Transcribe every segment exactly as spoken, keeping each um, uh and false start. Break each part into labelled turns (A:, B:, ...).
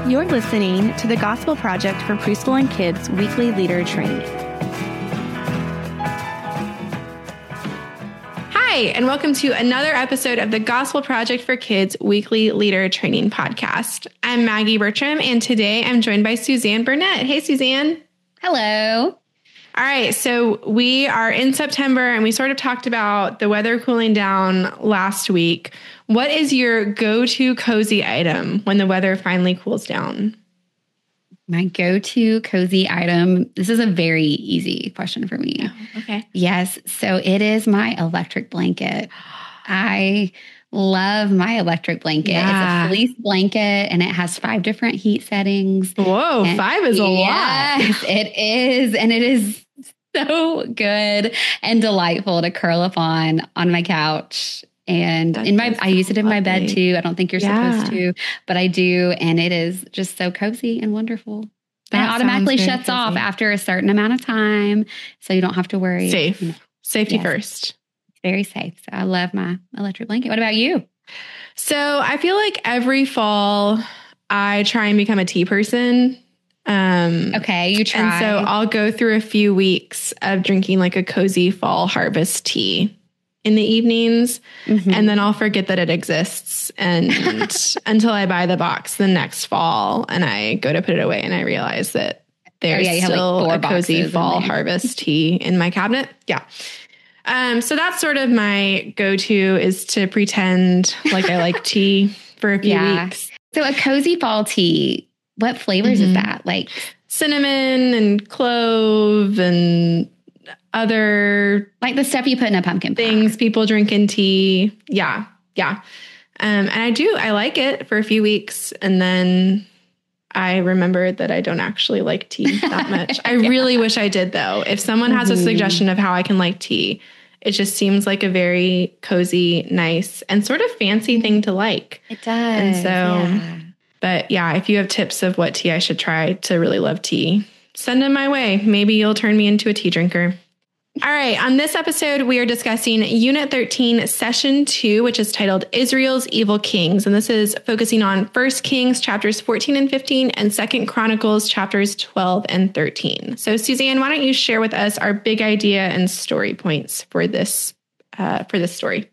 A: You're listening to the Gospel Project for Preschool and Kids Weekly Leader Training.
B: Hi, and welcome to another episode of the Gospel Project for Kids Weekly Leader Training Podcast. I'm Maggie Bertram, and today I'm joined by Suzanne Burnett. Hey, Suzanne.
C: Hello.
B: All right, so we are in September, and we sort of talked about the weather cooling down last week. What is your go-to cozy item when the weather finally cools down?
C: My go-to cozy item. This is a very easy question for me.
B: Oh, okay.
C: Yes. So it is my electric blanket. I love my electric blanket.
B: Yeah.
C: It's a fleece blanket and it has five different heat settings.
B: Whoa,
C: and
B: five is a
C: yes,
B: lot.
C: It is. And it is so good and delightful to curl up on on my couch. And that in my, I use it in lovely. my bed too. I don't think you're yeah. supposed to, but I do. And it is just so cozy and wonderful. That it automatically shuts cozy. off after a certain amount of time. So you don't have to worry.
B: Safe.
C: You know.
B: Safety
C: yes.
B: first.
C: Very safe. So I love my electric blanket. What about you?
B: So I feel like every fall I try and become a tea person. Um,
C: okay, you try.
B: And so I'll go through a few weeks of drinking like a cozy fall harvest tea in the evenings. Mm-hmm. And then I'll forget that it exists and until I buy the box the next fall and I go to put it away and I realize that there's oh, yeah, still like a cozy fall harvest tea in my cabinet. Yeah. Um, so that's sort of my go-to is to pretend like I like tea for a few yeah. weeks.
C: So a cozy fall tea, what flavors mm-hmm. is that? Like
B: cinnamon and clove and other
C: like the stuff you put in a pumpkin
B: things
C: pie.
B: People drink in tea. Yeah. Yeah. Um, and I do, I like it for a few weeks. And then I remembered that I don't actually like tea that much. I yeah. really wish I did though. If someone has mm-hmm. a suggestion of how I can like tea, it just seems like a very cozy, nice, and sort of fancy thing to like.
C: It does.
B: And so,
C: yeah.
B: but yeah, if you have tips of what tea I should try to really love tea, send them my way. Maybe you'll turn me into a tea drinker. All right. On this episode, we are discussing Unit thirteen, Session two, which is titled Israel's Evil Kings. And this is focusing on First Kings chapters fourteen and fifteen and Second Chronicles chapters twelve and thirteen. So Suzanne, why don't you share with us our big idea and story points for this, uh, for this story?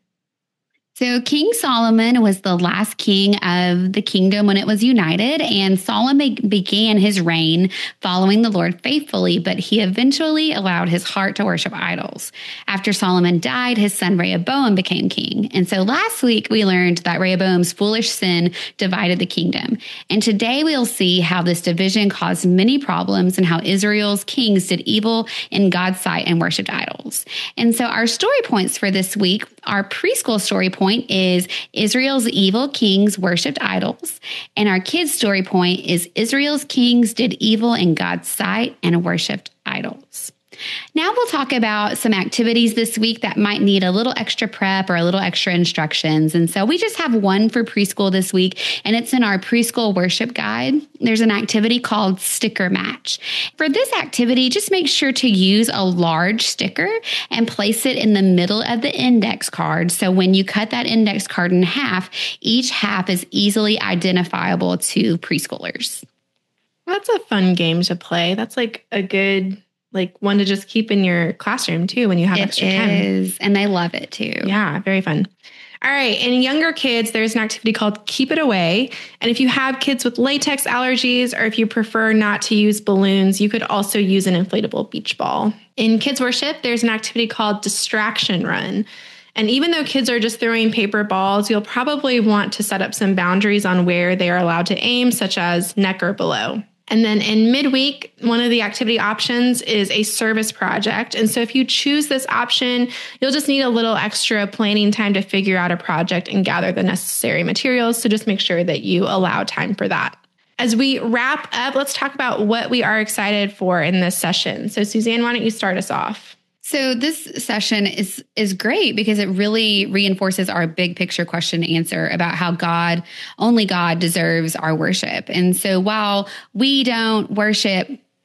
C: So King Solomon was the last king of the kingdom when it was united, and Solomon began his reign following the Lord faithfully, but he eventually allowed his heart to worship idols. After Solomon died, his son Rehoboam became king. And so last week we learned that Rehoboam's foolish sin divided the kingdom. And today we'll see how this division caused many problems and how Israel's kings did evil in God's sight and worshiped idols. And so our story points for this week, our preschool story point is Israel's evil kings worshipped idols. And our kids' story point is Israel's kings did evil in God's sight and worshipped idols. Now we'll talk about some activities this week that might need a little extra prep or a little extra instructions. And so we just have one for preschool this week, and it's in our preschool worship guide. There's an activity called Sticker Match. For this activity, just make sure to use a large sticker and place it in the middle of the index card. So when you cut that index card in half, each half is easily identifiable to preschoolers.
B: That's a fun game to play. That's like a good... like one to just keep in your classroom too when you have
C: it
B: extra time. It
C: is, and they love it too.
B: Yeah, very fun. All right, in younger kids, there's an activity called Keep It Away. And if you have kids with latex allergies or if you prefer not to use balloons, you could also use an inflatable beach ball. In kids worship, there's an activity called Distraction Run. And even though kids are just throwing paper balls, you'll probably want to set up some boundaries on where they are allowed to aim, such as neck or below. And then in midweek, one of the activity options is a service project. And so if you choose this option, you'll just need a little extra planning time to figure out a project and gather the necessary materials. So just make sure that you allow time for that. As we wrap up, let's talk about what we are excited for in this session. So Suzanne, why don't you start us off?
C: So this session is is great because it really reinforces our big picture question and answer about how God, only God deserves our worship. And so while we don't worship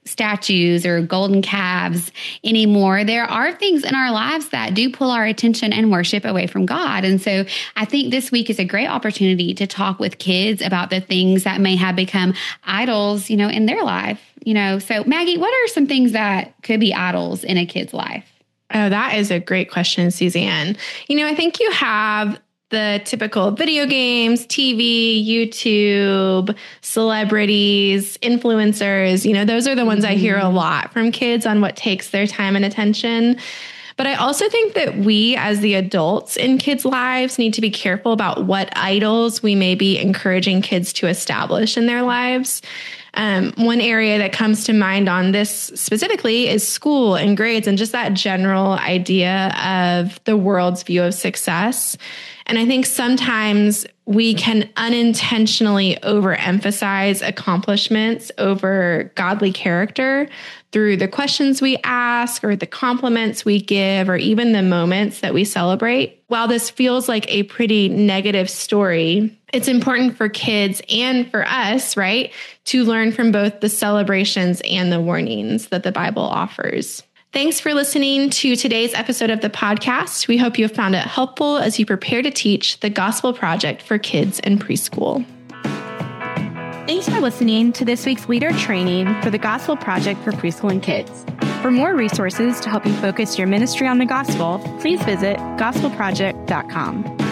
C: statues or golden calves anymore. There are things in our lives that do pull our attention and worship away from God. And so I think this week is a great opportunity to talk with kids about the things that may have become idols, you know, in their life. You know, so Maggie, what are some things that could be idols in a kid's life?
B: Oh, that is a great question, Suzanne. You know, I think you have the typical video games, T V, YouTube, celebrities, influencers. You know, those are the ones mm-hmm. I hear a lot from kids on what takes their time and attention. But I also think that we as the adults in kids' lives need to be careful about what idols we may be encouraging kids to establish in their lives. Um, one area that comes to mind on this specifically is school and grades and just that general idea of the world's view of success. And I think sometimes we can unintentionally overemphasize accomplishments over godly character through the questions we ask or the compliments we give or even the moments that we celebrate. While this feels like a pretty negative story, it's important for kids and for us, right, to learn from both the celebrations and the warnings that the Bible offers. Thanks for listening to today's episode of the podcast. We hope you have found it helpful as you prepare to teach the Gospel Project for kids in preschool.
A: Thanks for listening to this week's leader training for the Gospel Project for Preschool and Kids. For more resources to help you focus your ministry on the gospel, please visit gospel project dot com.